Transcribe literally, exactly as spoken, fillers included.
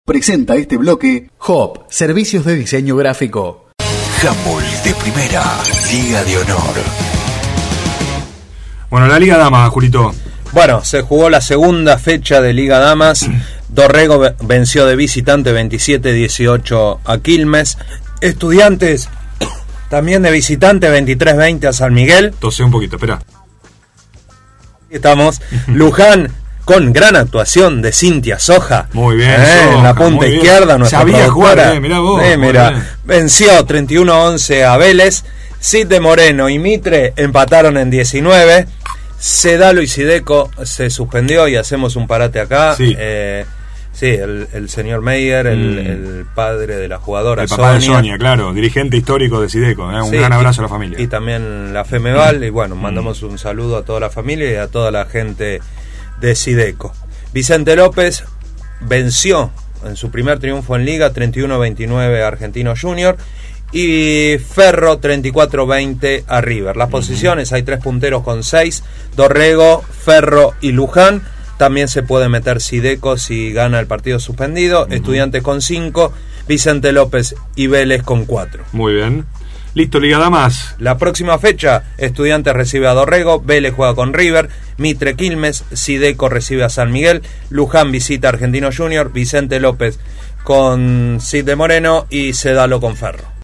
Presenta este bloque Hop, servicios de diseño gráfico. Handball de primera, Liga de Honor. Bueno, la Liga Damas, Julito. Bueno, se jugó la segunda fecha de Liga Damas. Dorrego venció de visitante veintisiete dieciocho a Quilmes. Estudiantes también de visitante veintitrés veinte a San Miguel. Tosé un poquito, espera. Estamos. Luján con gran actuación de Cintia Soja. Muy bien, eh, Soja, en la punta izquierda, nuestra sabía jugar, productora. eh, mirá vos. Eh, mirá, venció treinta y uno a once a Vélez. Cid de Moreno y Mitre empataron en diecinueve. Sedalo y Sideco se suspendió y hacemos un parate acá. Sí, eh, sí el, el señor Meyer, el, mm. el padre de la jugadora el papá Sonia. de Sonia, claro, dirigente histórico de Sideco. Eh, un sí, gran abrazo y, a la familia. Y también la Femeval. Y bueno, mandamos un saludo a toda la familia y a toda la gente de Sideco. Vicente López venció en su primer triunfo en Liga treinta y uno veintinueve a Argentino Junior y Ferro treinta y cuatro veinte a River. Las posiciones, hay tres punteros con seis: Dorrego, Ferro y Luján. También se puede meter Sideco si gana el partido suspendido. Uh-huh. Estudiantes con cinco, Vicente López y Vélez con cuatro. Muy bien. Listo, Liga Damas. La próxima fecha, Estudiantes recibe a Dorrego, Vélez juega con River, Mitre Quilmes, Sideco recibe a San Miguel, Luján visita a Argentino Junior, Vicente López con Cid de Moreno y Sedalo con Ferro.